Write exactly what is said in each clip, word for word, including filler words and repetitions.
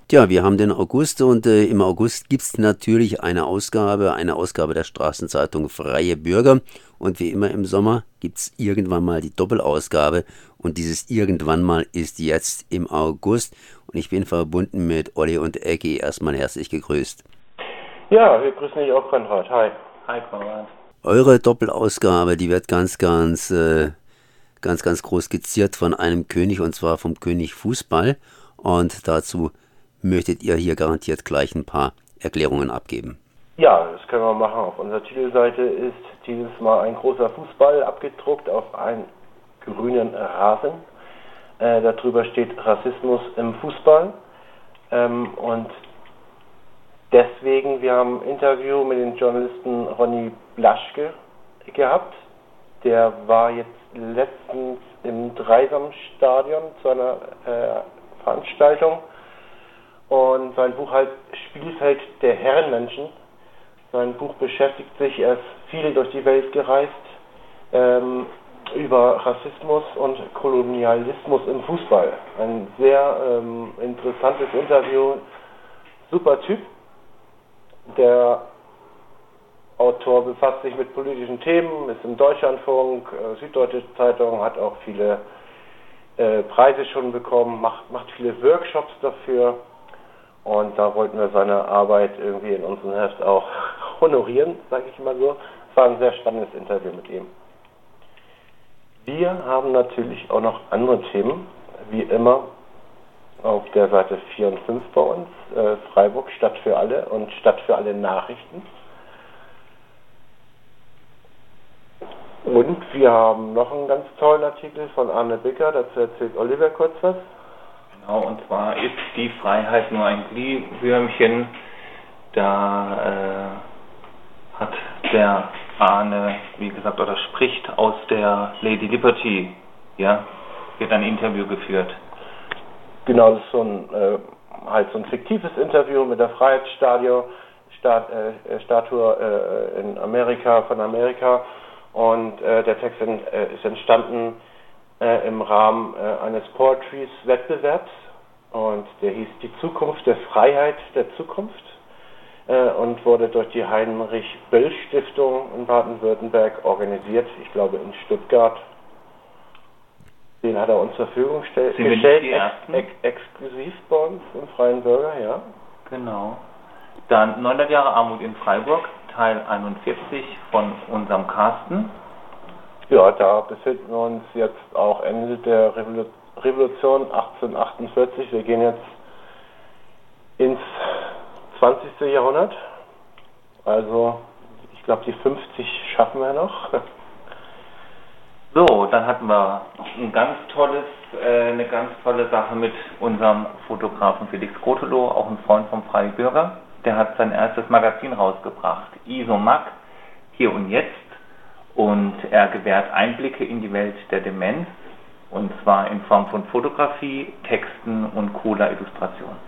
Tja, wir haben den August und äh, im August gibt es natürlich eine Ausgabe, eine Ausgabe der Straßenzeitung Freie Bürger. Und wie immer im Sommer gibt es irgendwann mal die Doppelausgabe. Und dieses irgendwann mal ist jetzt im August. Und ich bin verbunden mit Olli und Ecki. Erstmal herzlich gegrüßt. Ja, wir grüßen dich auch, Konrad. Hi. Hi, Konrad. Eure Doppelausgabe, die wird ganz, ganz, äh, ganz, ganz groß skizziert von einem König, und zwar vom König Fußball. Und dazu möchtet ihr hier garantiert gleich ein paar Erklärungen abgeben. Ja, das können wir machen. Auf unserer Titelseite ist dieses Mal ein großer Fußball abgedruckt auf einen grünen Rasen. Äh, darüber steht Rassismus im Fußball. Ähm, und deswegen, wir haben ein Interview mit dem Journalisten Ronny Blaschke gehabt. Der war jetzt letztens im Dreisamstadion zu einer äh, Veranstaltung. Und sein Buch heißt Spielfeld der Herrenmenschen. Sein Buch beschäftigt sich, er ist viel durch die Welt gereist, ähm, über Rassismus und Kolonialismus im Fußball. Ein sehr ähm, interessantes Interview, super Typ. Der Autor befasst sich mit politischen Themen, ist im Deutschlandfunk, äh, Süddeutsche Zeitung, hat auch viele äh, Preise schon bekommen, macht, macht viele Workshops dafür. Und da wollten wir seine Arbeit irgendwie in unserem Heft auch honorieren, sage ich mal so. Es war ein sehr spannendes Interview mit ihm. Wir haben natürlich auch noch andere Themen, wie immer auf der Seite vier und fünf bei uns, äh, Freiburg, Stadt für alle und Stadt für alle Nachrichten. Und wir haben noch einen ganz tollen Artikel von Arne Bicker, dazu erzählt Oliver kurz was. Genau, und zwar ist die Freiheit nur ein Glühwürmchen. Da äh, hat der Arne, wie gesagt, oder spricht aus der Lady Liberty, ja, wird ein Interview geführt. Genau, das ist so ein, äh, halt so ein fiktives Interview mit der Freiheitsstatue Stat, äh, Statue äh, in Amerika, von Amerika. Und äh, der Text in, äh, ist entstanden Äh, im Rahmen äh, eines Poetries-Wettbewerbs und der hieß Die Zukunft der Freiheit der Zukunft äh, und wurde durch die Heinrich-Böll-Stiftung in Baden-Württemberg organisiert, ich glaube in Stuttgart. Den hat er uns zur Verfügung stell- gestellt, ex- ex- exklusiv bei uns im Freien Bürger, ja. Genau. Dann neunhundert Jahre Armut in Freiburg, Teil einundvierzig von unserem Carsten. Ja, da befinden wir uns jetzt auch Ende der Revolu- Revolution achtzehnhundertachtundvierzig. Wir gehen jetzt ins zwanzigste Jahrhundert. Also, ich glaube, die fünfzig schaffen wir noch. So, dann hatten wir ein ganz tolles, äh, eine ganz tolle Sache mit unserem Fotografen Felix Grotelo, auch ein Freund vom Freien Bürger. Der hat sein erstes Magazin rausgebracht, Isomag, hier und jetzt. Und er gewährt Einblicke in die Welt der Demenz, und zwar in Form von Fotografie, Texten und cooler Illustration.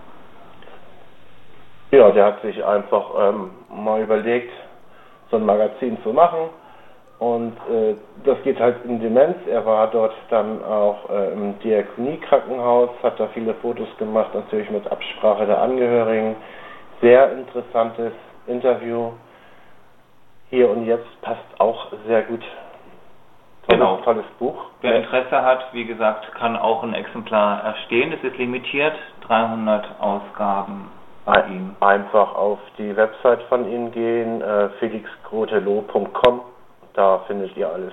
Ja, der hat sich einfach ähm, mal überlegt, so ein Magazin zu machen. Und äh, das geht halt in Demenz. Er war dort dann auch äh, im Diakonie-Krankenhaus, hat da viele Fotos gemacht, natürlich mit Absprache der Angehörigen. Sehr interessantes Interview. Hier und jetzt passt auch sehr gut. Tolles, genau. Tolles Buch. Wer Interesse hat, wie gesagt, kann auch ein Exemplar erstehen. Es ist limitiert, dreihundert Ausgaben bei Ein, ihm. Einfach auf die Website von ihm gehen, äh, felix grotelo punkt com. Da findet ihr alles.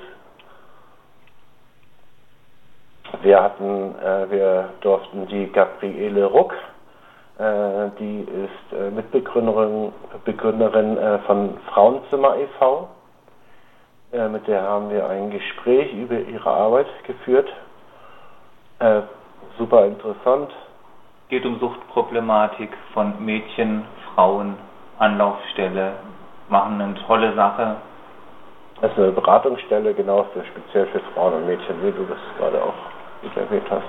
Wir hatten, äh, wir durften die Gabriele Ruck, äh, die ist äh, Mitbegründerin Begründerin, äh, von Frauenzimmer e V Äh, mit der haben wir ein Gespräch über ihre Arbeit geführt. Äh, super interessant. Geht um Suchtproblematik von Mädchen, Frauen, Anlaufstelle, machen eine tolle Sache. Das ist eine Beratungsstelle, genau, für, speziell für Frauen und Mädchen, wie du das gerade auch mit erwähnt hast.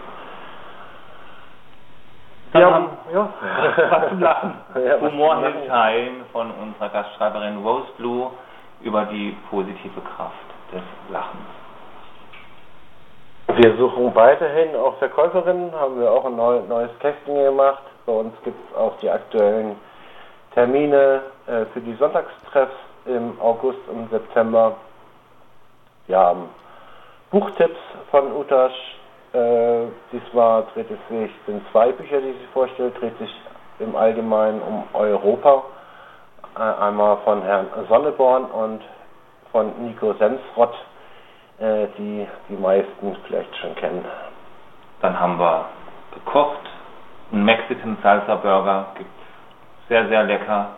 Dann ja, haben ja. was zum Lachen. Ja, Humor hilft heim von unserer Gastschreiberin Rose Blue über die positive Kraft des Lachens. Wir suchen weiterhin auch Verkäuferinnen, haben wir auch ein neu, neues Casting gemacht. Bei uns gibt es auch die aktuellen Termine äh, für die Sonntagstreffs im August und September. Wir haben Buchtipps von Utasch. Äh, diesmal dreht es sich, sind zwei Bücher, die sie vorstellt, dreht sich im Allgemeinen um Europa. Äh, einmal von Herrn Sonneborn und von Nico Sensrott, äh, die die meisten vielleicht schon kennen. Dann haben wir gekocht, einen Mexican Salsa Burger, gibt's sehr, sehr lecker.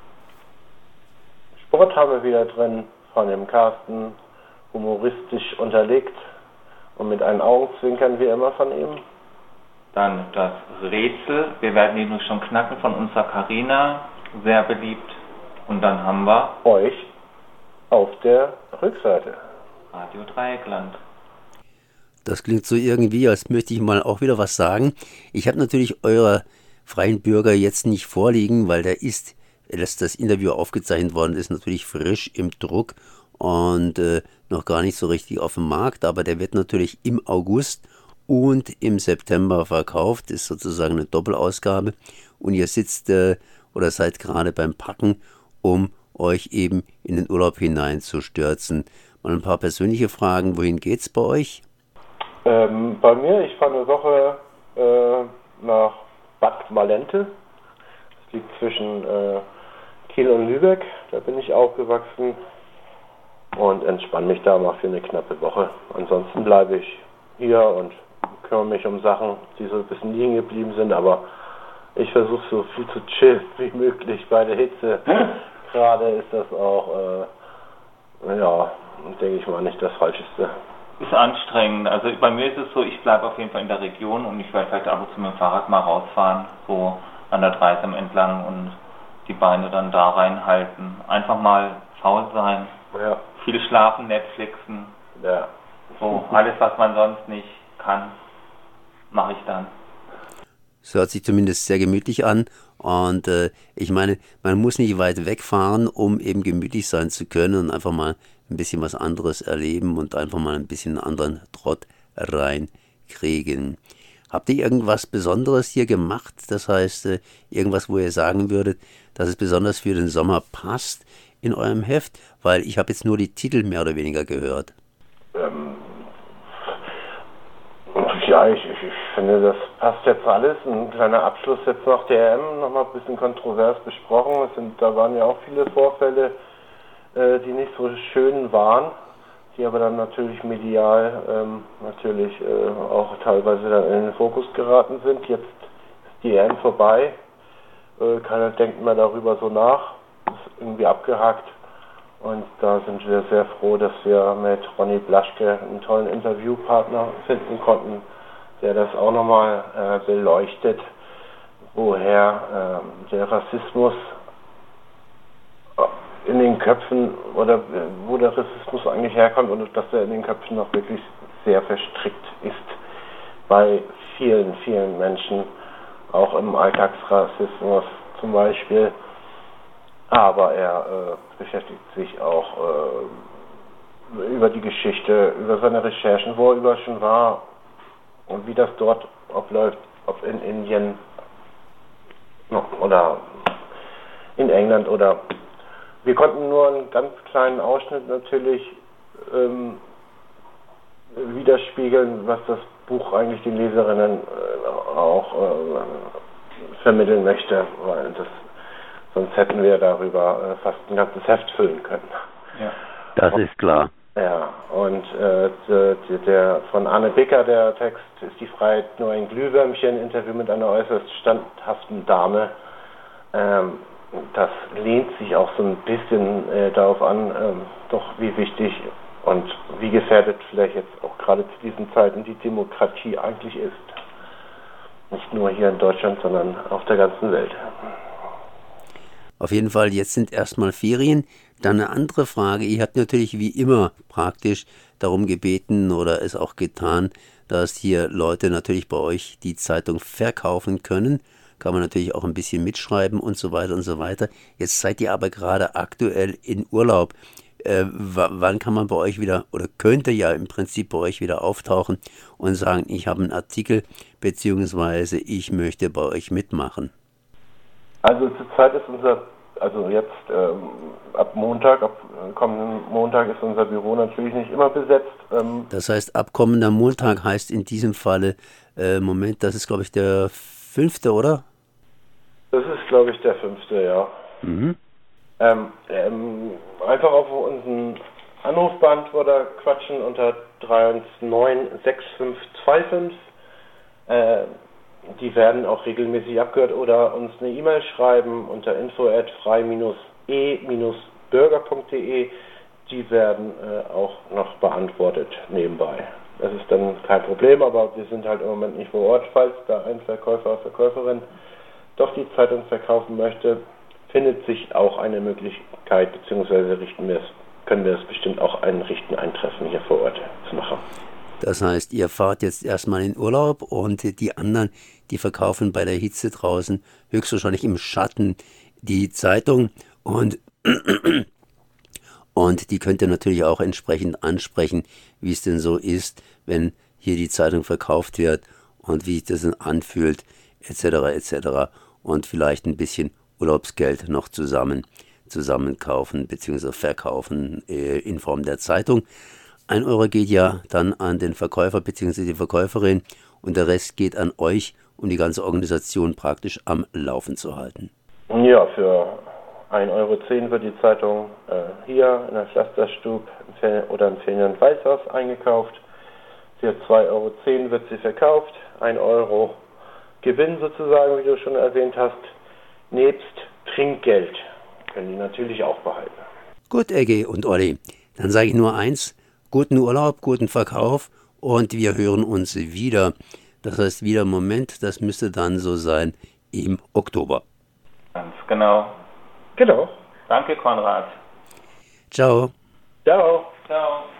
Sport haben wir wieder drin, von dem Carsten, humoristisch unterlegt und mit einem Augenzwinkern wie immer von ihm. Dann das Rätsel, wir werden ihn nun schon knacken, von unserer Carina, sehr beliebt. Und dann haben wir euch auf der Rückseite. Radio Dreieckland. Das klingt so irgendwie, als möchte ich mal auch wieder was sagen. Ich habe natürlich eurer freien Bürger jetzt nicht vorliegen, weil der ist, dass das Interview aufgezeichnet worden ist, natürlich frisch im Druck und äh, noch gar nicht so richtig auf dem Markt, aber der wird natürlich im August und im September verkauft, ist sozusagen eine Doppelausgabe und ihr sitzt äh, oder seid gerade beim Packen, um euch eben in den Urlaub hineinzustürzen. Mal ein paar persönliche Fragen, wohin geht's bei euch? Ähm, bei mir, ich fahre eine Woche äh, nach Bad Malente. Das liegt zwischen äh, Kiel und Lübeck, da bin ich aufgewachsen und entspanne mich da mal für eine knappe Woche. Ansonsten bleibe ich hier und kümmere mich um Sachen, die so ein bisschen liegen geblieben sind, aber ich versuche so viel zu chillen wie möglich bei der Hitze. Gerade ist das auch, äh, ja, denke ich mal, nicht das Falscheste. Ist anstrengend. Also bei mir ist es so, ich bleibe auf jeden Fall in der Region und ich werde vielleicht ab und zu mit dem Fahrrad mal rausfahren, so an der Dreisam entlang und die Beine dann da reinhalten. Einfach mal faul sein, ja. Viel schlafen, Netflixen, ja. So alles, was man sonst nicht kann, mache ich dann. Es hört sich zumindest sehr gemütlich an und äh, ich meine, man muss nicht weit wegfahren, um eben gemütlich sein zu können und einfach mal ein bisschen was anderes erleben und einfach mal ein bisschen einen anderen Trott reinkriegen. Habt ihr irgendwas Besonderes hier gemacht? Das heißt, äh, irgendwas, wo ihr sagen würdet, dass es besonders für den Sommer passt in eurem Heft? Weil ich habe jetzt nur die Titel mehr oder weniger gehört. Ähm, ja, ich, ich, ich finde, das passt jetzt alles. Ein kleiner Abschluss jetzt nach der E M, nochmal ein bisschen kontrovers besprochen. Es sind, da waren ja auch viele Vorfälle, äh, die nicht so schön waren, die aber dann natürlich medial ähm, natürlich äh, auch teilweise dann in den Fokus geraten sind. Jetzt ist die E M vorbei, äh, keiner denkt mehr darüber so nach, ist irgendwie abgehakt. Und da sind wir sehr froh, dass wir mit Ronny Blaschke einen tollen Interviewpartner finden konnten, der das auch nochmal äh, beleuchtet, woher äh, der Rassismus in den Köpfen oder äh, wo der Rassismus eigentlich herkommt und dass er in den Köpfen noch wirklich sehr verstrickt ist bei vielen, vielen Menschen, auch im Alltagsrassismus zum Beispiel. Aber er äh, beschäftigt sich auch äh, über die Geschichte, über seine Recherchen, wo er überall schon war und wie das dort abläuft, ob in Indien oder in England oder... Wir konnten nur einen ganz kleinen Ausschnitt natürlich ähm, widerspiegeln, was das Buch eigentlich den Leserinnen äh, auch äh, vermitteln möchte, weil das sonst hätten wir darüber äh, fast ein ganzes Heft füllen können. Ja. Das ist klar. Ja, und äh, der, der von Arne Bicker, der Text, ist die Freiheit nur ein Glühwürmchen, Interview mit einer äußerst standhaften Dame. Ähm, das lehnt sich auch so ein bisschen äh, darauf an, ähm, doch wie wichtig und wie gefährdet vielleicht jetzt auch gerade zu diesen Zeiten die Demokratie eigentlich ist. Nicht nur hier in Deutschland, sondern auf der ganzen Welt. Auf jeden Fall, jetzt sind erstmal Ferien. Dann eine andere Frage. Ihr habt natürlich wie immer praktisch darum gebeten oder es auch getan, dass hier Leute natürlich bei euch die Zeitung verkaufen können. Kann man natürlich auch ein bisschen mitschreiben und so weiter und so weiter. Jetzt seid ihr aber gerade aktuell in Urlaub. Äh, wann kann man bei euch wieder, oder könnte ja im Prinzip bei euch wieder auftauchen und sagen, ich habe einen Artikel, beziehungsweise ich möchte bei euch mitmachen? Also zurzeit ist unser, also jetzt ähm, ab Montag, ab kommenden Montag ist unser Büro natürlich nicht immer besetzt. Ähm, das heißt, ab kommender Montag heißt in diesem Falle, äh, Moment, das ist glaube ich der fünfte, oder? Das ist glaube ich der fünfte, ja. Mhm. Ähm, ähm, einfach auf unseren Anrufbeantworter quatschen unter drei eins neun sechs fünf zwei fünf. Äh, die werden auch regelmäßig abgehört oder uns eine E-Mail schreiben unter info at frei e bürger punkt de. Die werden äh, auch noch beantwortet nebenbei. Das ist dann kein Problem, aber wir sind halt im Moment nicht vor Ort. Falls da ein Verkäufer, Verkäuferin doch die Zeitung verkaufen möchte, findet sich auch eine Möglichkeit, beziehungsweise richten wir es, können wir es bestimmt auch einrichten, ein Treffen hier vor Ort zu machen. Das heißt, ihr fahrt jetzt erstmal in Urlaub und die anderen, die verkaufen bei der Hitze draußen höchstwahrscheinlich im Schatten die Zeitung und, und die könnt ihr natürlich auch entsprechend ansprechen, wie es denn so ist, wenn hier die Zeitung verkauft wird und wie sich das denn anfühlt, et cetera et cetera und vielleicht ein bisschen Urlaubsgeld noch zusammen zusammenkaufen bzw. verkaufen äh, in Form der Zeitung. Ein Euro geht ja dann an den Verkäufer bzw. die Verkäuferin und der Rest geht an euch, um die ganze Organisation praktisch am Laufen zu halten. Ja, für ein Euro zehn wird die Zeitung äh, hier in der Pflasterstube oder im Ferien- und Weißhaus eingekauft. Für zwei Euro zehn wird sie verkauft. ein Euro Gewinn sozusagen, wie du schon erwähnt hast. Nebst Trinkgeld können die natürlich auch behalten. Gut, Egge und Olli, dann sage ich nur eins, guten Urlaub, guten Verkauf und wir hören uns wieder. Das heißt wieder, Moment, das müsste dann so sein im Oktober. Ganz genau. Genau. Danke, Konrad. Ciao. Ciao. Ciao.